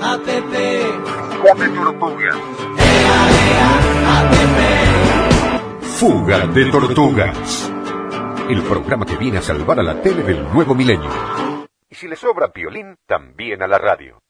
Come tortugas. Fuga de tortugas. El programa que viene a salvar a la tele del nuevo milenio. Y si le sobra violín, también a la radio.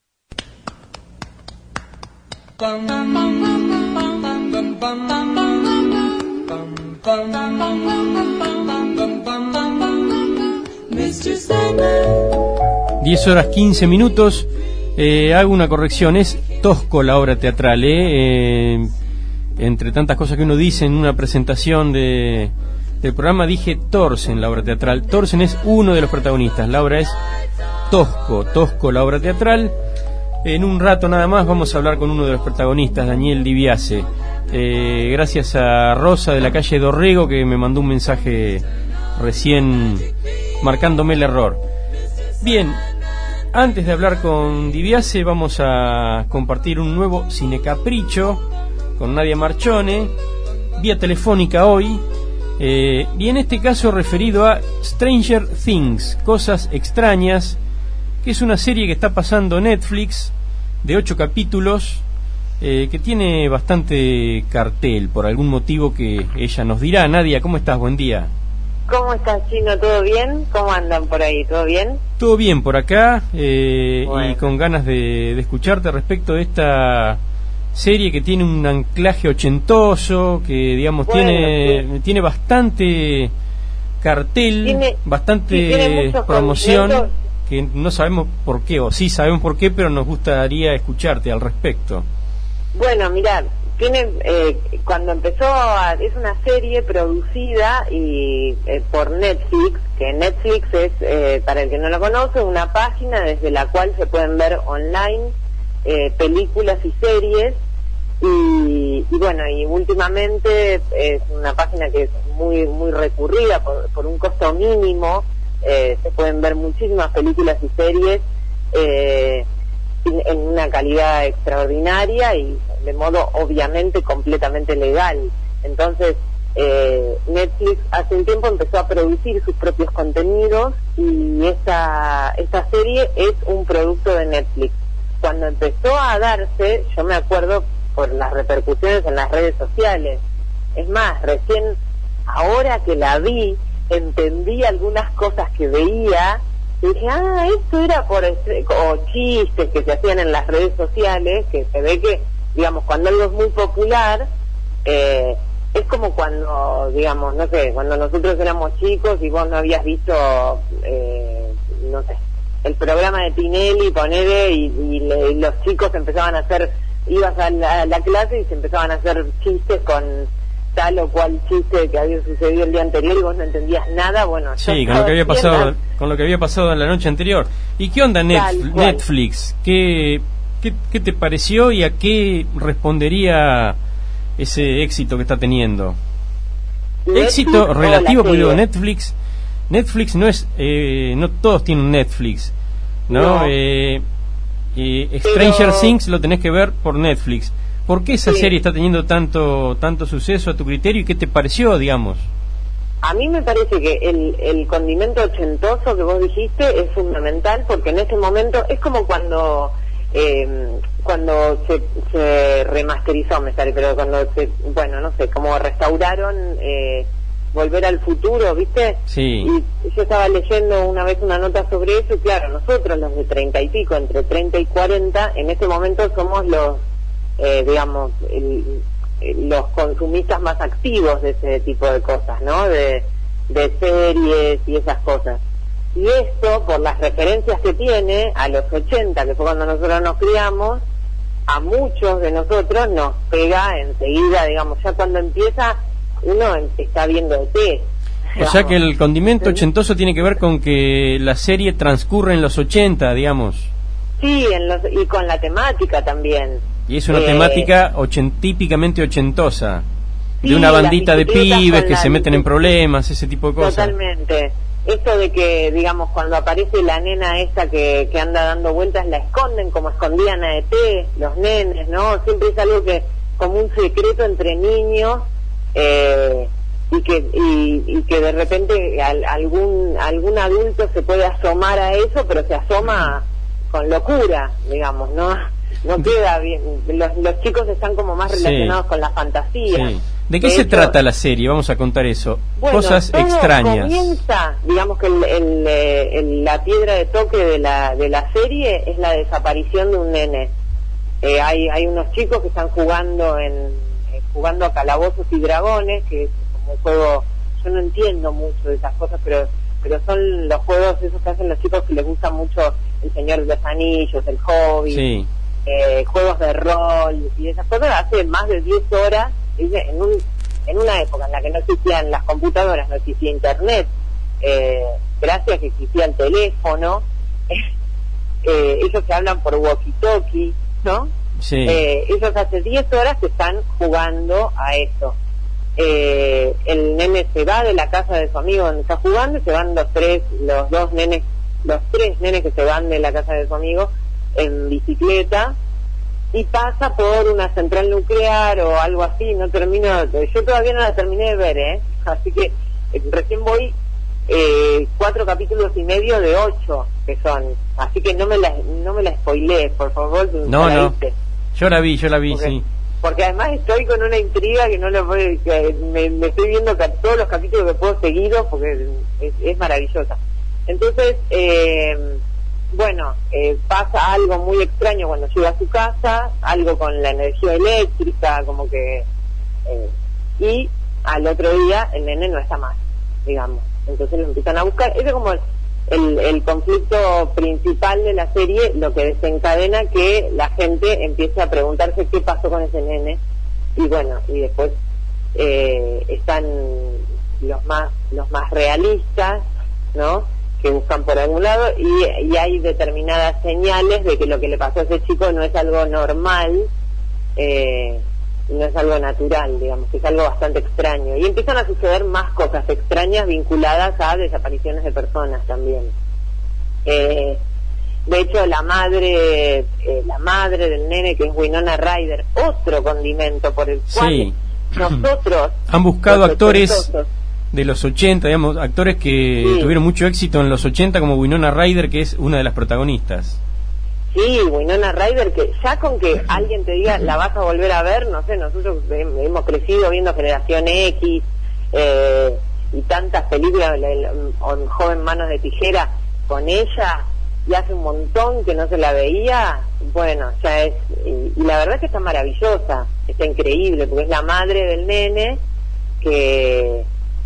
Mr. Sandman. 10 horas 15 minutos. Hago una corrección, es Tosco la obra teatral, entre tantas cosas que uno dice en una presentación del programa, dije Thorsen la obra teatral. Thorsen es uno de los protagonistas, la obra es Tosco la obra teatral. En un rato nada más vamos a hablar con uno de los protagonistas, Daniel Dibiase. Gracias a Rosa de la calle Dorrego, que me mandó un mensaje recién marcándome el error. Bien, antes de hablar con Dibiase, vamos a compartir un nuevo Cinecapricho con Nadia Marchone, vía telefónica hoy, y en este caso referido a Stranger Things, Cosas Extrañas, que es una serie que está pasando Netflix, de 8 capítulos, que tiene bastante cartel, por algún motivo que ella nos dirá. Nadia, ¿cómo estás? Buen día. ¿Cómo estás, Chino? ¿Todo bien? ¿Cómo andan por ahí? ¿Todo bien? Todo bien por acá, bueno. Y con ganas de escucharte respecto de esta serie que tiene un anclaje ochentoso, que digamos bueno, tiene bastante cartel, bastante promoción, que no sabemos por qué, o sí sabemos por qué, pero nos gustaría escucharte al respecto. Bueno, mirad, cuando empezó es una serie producida por Netflix, que Netflix es, para el que no lo conoce, una página desde la cual se pueden ver online películas y series, y bueno, y últimamente es una página que es muy muy recurrida por un costo mínimo. Se pueden ver muchísimas películas y series en una calidad extraordinaria y de modo obviamente completamente legal. Entonces Netflix hace un tiempo empezó a producir sus propios contenidos, y esta serie es un producto de Netflix. Cuando empezó a darse, yo me acuerdo por las repercusiones en las redes sociales, es más, recién ahora que la vi entendí algunas cosas que veía y dije, esto era por chistes que se hacían en las redes sociales, que se ve que, digamos, cuando algo es muy popular, es como cuando, digamos, no sé, cuando nosotros éramos chicos y vos no habías visto, no sé, el programa de Tinelli, ponele, y los chicos empezaban a hacer, ibas a la clase y se empezaban a hacer chistes con tal o cual chiste que había sucedido el día anterior y vos no entendías nada. Bueno, sí, con lo que había pasado en la noche anterior. ¿Y qué onda Netflix? ¿Qué te pareció y a qué respondería ese éxito que está teniendo? Éxito relativo, porque digo, Netflix no es, no todos tienen Netflix, ¿no? Stranger Things lo tenés que ver por Netflix. ¿Por qué esa serie está teniendo tanto suceso a tu criterio y qué te pareció, digamos? A mí me parece que el condimento ochentoso que vos dijiste es fundamental, porque en ese momento es como cuando se remasterizó, pero cuando bueno, no sé, como restauraron Volver al Futuro, ¿viste? Sí. Y yo estaba leyendo una vez una nota sobre eso, y claro, nosotros los de 30 y pico, entre 30 y 40, en este momento somos los digamos, los consumistas más activos de ese tipo de cosas, ¿no? De series y esas cosas. Y esto, por las referencias que tiene a los 80, que fue cuando nosotros nos criamos, a muchos de nosotros nos pega enseguida, digamos, ya cuando empieza, uno está viendo ET. O sea que el condimento ochentoso tiene que ver con que la serie transcurre en los 80, digamos. Sí, y con la temática también. Y es una temática típicamente ochentosa, de una bandita de pibes que se meten en problemas, ese tipo de cosas. Totalmente. Esto de que, digamos, cuando aparece la nena esta que anda dando vueltas, la esconden como escondían a ET, los nenes, ¿no? Siempre es algo que, como un secreto entre niños, y que de repente algún adulto se puede asomar a eso, pero se asoma con locura, digamos, ¿no? no queda bien. Los chicos están como más relacionados con la fantasía. Sí. ¿De qué se trata la serie? Vamos a contar eso. Bueno, cosas todo extrañas. Comienza, digamos que la piedra de toque de la serie es la desaparición de un nene. Hay unos chicos que están jugando a Calabozos y Dragones, que es como un juego, yo no entiendo mucho de esas cosas, pero son los juegos esos que hacen los chicos que les gusta mucho El Señor de los Anillos, El Hobbit, Sí. Juegos de rol y esas cosas. Hace más de 10 horas, en una época en la que no existían las computadoras, no existía internet, gracias a que existía el teléfono, ellos se hablan por walkie-talkie, ¿no? Sí. Ellos hace 10 horas que están jugando a eso. El nene se va de la casa de su amigo donde está jugando, y se van los tres nenes que se van de la casa de su amigo en bicicleta, y pasa por una central nuclear o algo así. Yo todavía no la terminé de ver, así que recién voy 4 capítulos y medio de 8 que son, así que no me la spoilees, por favor. No, yo la vi, sí. Porque además estoy con una intriga que no lo puedo, que me estoy viendo todos los capítulos que puedo seguidos, porque es maravillosa. Entonces, pasa algo muy extraño cuando llega a su casa, algo con la energía eléctrica, como que y al otro día el nene no está más, digamos. Entonces lo empiezan a buscar. Ese es como el conflicto principal de la serie, lo que desencadena que la gente empiece a preguntarse qué pasó con ese nene. Y bueno, y después están los más realistas, ¿no?, que buscan por algún lado, y hay determinadas señales de que lo que le pasó a ese chico no es algo normal, no es algo natural, digamos, que es algo bastante extraño, y empiezan a suceder más cosas extrañas vinculadas a desapariciones de personas también. De hecho, la madre del nene, que es Winona Ryder, otro condimento por el cual Sí. nosotros Han buscado los actores ochentosos, de los 80, digamos, actores que Sí. tuvieron mucho éxito en los 80, como Winona Ryder, que es una de las protagonistas. Sí, Winona Ryder, que ya con que alguien te diga la vas a volver a ver, no sé, nosotros hemos crecido viendo Generación X y tantas películas, Joven Manos de Tijera, con ella, y hace un montón que no se la veía. Bueno, ya es, y la verdad es que está maravillosa, está increíble, porque es la madre del nene, que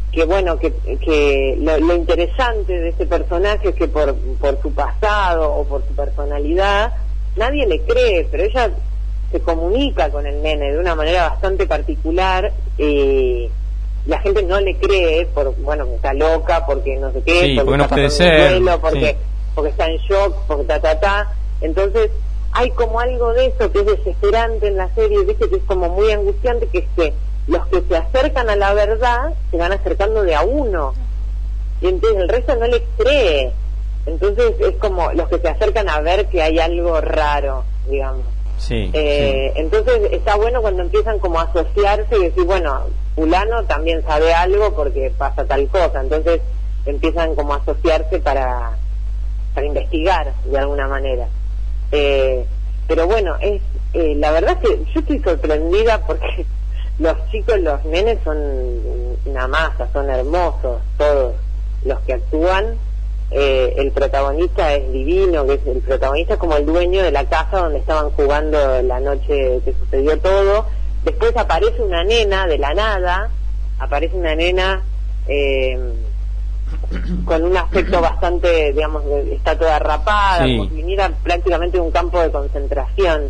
lo interesante de este personaje es que por su pasado o por su personalidad nadie le cree, pero ella se comunica con el nene de una manera bastante particular, y la gente no le cree que está loca, porque no sé qué, Sí, porque no está puede pasando un ser, duelo, porque sí. está en shock, porque entonces hay como algo de eso que es desesperante en la serie, ¿viste? Que es como muy angustiante, que es que los que se acercan a la verdad se van acercando de a uno, y entonces el resto no le cree. Entonces es como los que se acercan a ver que hay algo raro, digamos. Sí, Entonces está bueno cuando empiezan como a asociarse y decir, bueno, fulano también sabe algo porque pasa tal cosa. Entonces empiezan como a asociarse para investigar de alguna manera. Pero bueno, la verdad es que yo estoy sorprendida porque los chicos, los nenes son una masa, son hermosos todos los que actúan. El protagonista es divino, que es el protagonista, es como el dueño de la casa donde estaban jugando la noche que sucedió todo. Después aparece una nena de la nada, con un aspecto bastante, digamos, está toda rapada, Sí. como si viniera prácticamente de un campo de concentración.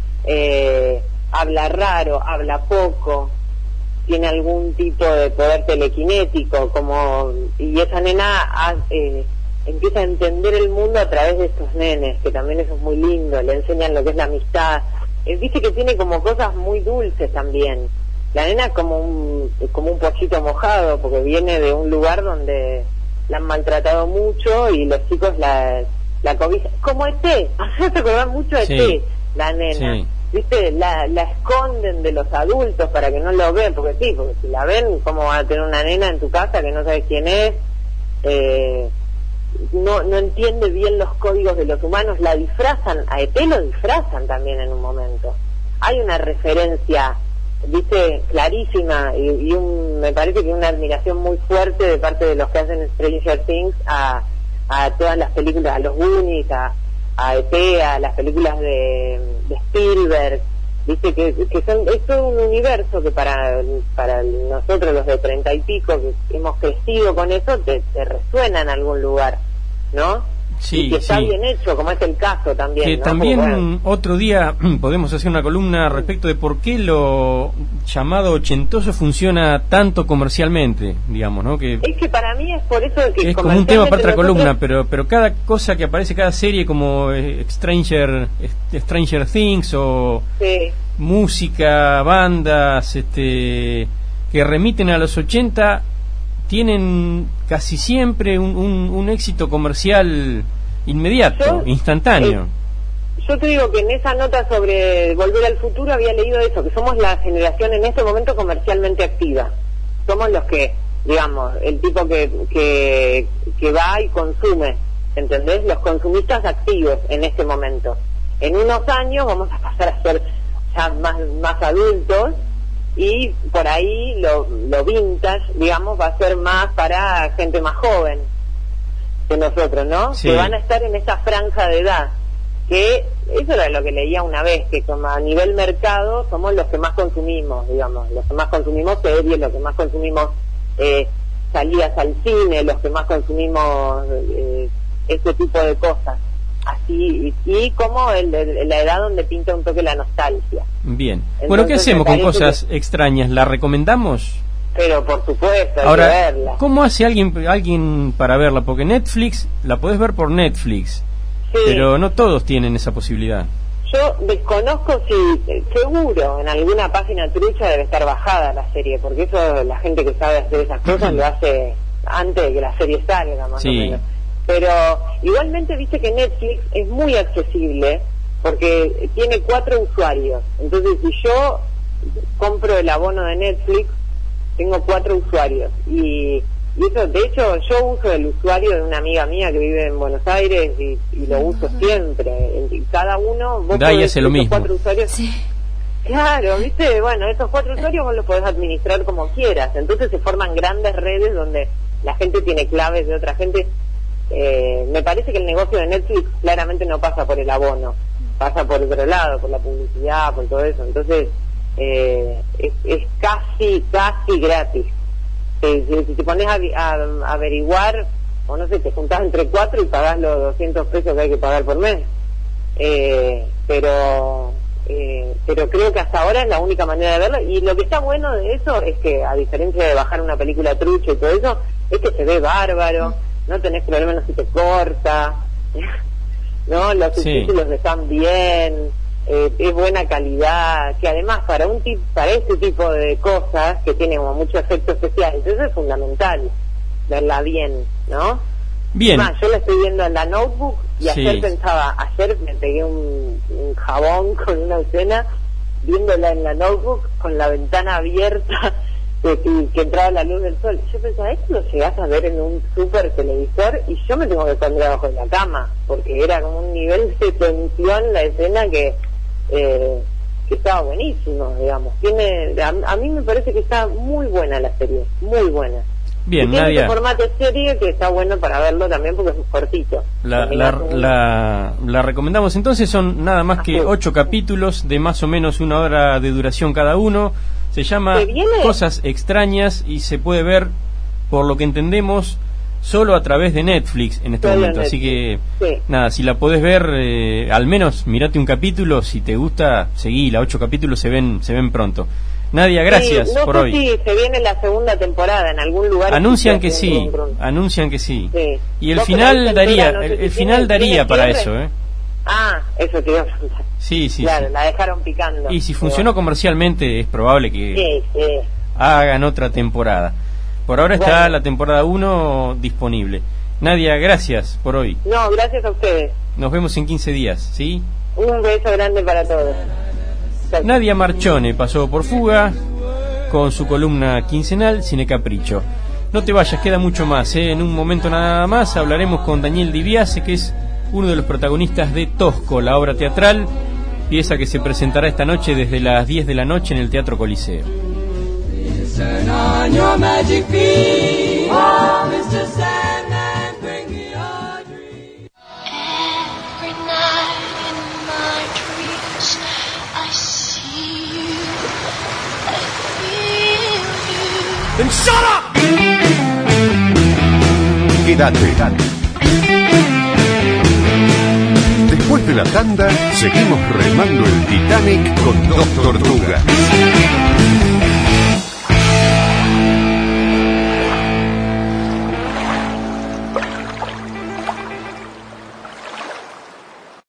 Habla raro, habla poco, tiene algún tipo de poder telequinético, y esa nena empieza a entender el mundo a través de estos nenes, que también eso es muy lindo, le enseñan lo que es la amistad. Dice que tiene como cosas muy dulces también. La nena es como un pollito mojado, porque viene de un lugar donde la han maltratado mucho y los chicos la cobijan, como ET, te acordás mucho de Sí. ET, la nena. Sí. ¿Viste? La esconden de los adultos para que no lo vean, porque si la ven, ¿cómo van a tener una nena en tu casa que no sabes quién es? no entiende bien los códigos de los humanos, la disfrazan, a ET lo disfrazan también en un momento. Hay una referencia, viste, clarísima y me parece que una admiración muy fuerte de parte de los que hacen Stranger Things a todas las películas, a los Goonies, a ET, a las películas de Spielberg, viste, que son, es todo un universo que para nosotros los de 30 y pico que hemos crecido con eso te resuena en algún lugar, ¿no? Sí, y que está bien hecho, como es el caso también, que ¿no? también bueno, otro día podemos hacer una columna respecto de por qué lo llamado ochentoso funciona tanto comercialmente, digamos, ¿no? Que es que para mí es por eso que es como un tema para otra nosotros... columna, pero cada cosa que aparece, cada serie como Stranger Things o sí, música, bandas que remiten a los 80 tienen casi siempre un éxito comercial inmediato, instantáneo. Yo te digo que en esa nota sobre Volver al Futuro había leído eso, que somos la generación en este momento comercialmente activa. Somos los que, digamos, el tipo que va y consume, ¿entendés? Los consumistas activos en este momento. En unos años vamos a pasar a ser ya más adultos, y por ahí lo vintage, digamos, va a ser más para gente más joven que nosotros, ¿no? Sí. Que van a estar en esa franja de edad, que eso era lo que leía una vez, que como a nivel mercado somos los que más consumimos, digamos, los que más consumimos series, los que más consumimos salidas al cine, los que más consumimos este tipo de cosas. Así, y como la edad donde pinta un toque la nostalgia. Bien. Entonces, bueno, ¿qué hacemos con cosas que... extrañas? ¿La recomendamos? Pero por supuesto, hay Ahora, que verla. ¿cómo hace alguien para verla? Porque Netflix, la podés ver por Netflix, Sí. pero no todos tienen esa posibilidad. Yo desconozco si, seguro, en alguna página trucha debe estar bajada la serie, porque eso la gente que sabe hacer esas cosas lo hace antes de que la serie salga, más o menos. Pero igualmente viste que Netflix es muy accesible porque tiene 4 usuarios. Entonces si yo compro el abono de Netflix, tengo 4 usuarios. Y eso, de hecho, yo uso el usuario de una amiga mía que vive en Buenos Aires y lo uso siempre. Y cada uno, vos Da y podés, hace lo mismo. 4 usuarios. Sí. Claro, viste, bueno, esos 4 usuarios vos los podés administrar como quieras. Entonces se forman grandes redes donde la gente tiene claves de otra gente. Me parece que el negocio de Netflix claramente no pasa por el abono, pasa por otro lado, por la publicidad, por todo eso. Entonces es casi gratis. Si te pones a averiguar, o no sé, te juntás entre 4 y pagás los 200 pesos que hay que pagar por mes. Pero creo que hasta ahora es la única manera de verlo. Y lo que está bueno de eso es que, a diferencia de bajar una película trucha y todo eso, es que se ve bárbaro, no tenés problemas si te corta, no, los subtítulos están bien, es buena calidad, que además para este tipo de cosas que tiene como mucho efecto especial, eso es fundamental, verla bien, ¿no? Bien. Más, yo la estoy viendo en la Notebook y ayer me pegué un jabón con una escena viéndola en la Notebook con la ventana abierta que entraba la luz del sol. Yo pensaba, esto lo llegás a ver en un super televisor y yo me tengo que esconder abajo de la cama, porque era como un nivel de tensión la escena que estaba buenísimo, digamos. A mí me parece que está muy buena la serie, muy buena. Bien, y tiene Nadia, ese formato de serie que está bueno para verlo también porque es cortito. la recomendamos entonces. Son nada más que 8 capítulos de más o menos 1 hora de duración cada uno. Se llama Cosas Extrañas y se puede ver, por lo que entendemos, solo a través de Netflix en este momento. Así que, nada, si la podés ver, al menos mirate un capítulo. Si te gusta, seguila. 8 capítulos se ven pronto. Nadia, gracias por hoy. Sí, se viene la segunda temporada en algún lugar. Anuncian que sí. Y el final daría, el final daría para eso, ¿eh? Ah, eso te iba a preguntar. Sí. Claro, la dejaron picando. Y si funcionó comercialmente, es probable que hagan otra temporada. Por ahora está la temporada 1 disponible. Nadia, gracias por hoy. No, gracias a ustedes. Nos vemos en 15 días, ¿sí? Un beso grande para todos. Nadia Marchone pasó por Fuga con su columna quincenal Cine Capricho. No te vayas, queda mucho más, En un momento nada más hablaremos con Daniel Di Biase, que es uno de los protagonistas de Tosco, la obra teatral, pieza que se presentará esta noche desde las 10 de la noche en el Teatro Coliseo. Then shut up! Quédate. Después de la tanda, seguimos remando el Titanic con Dos Tortugas.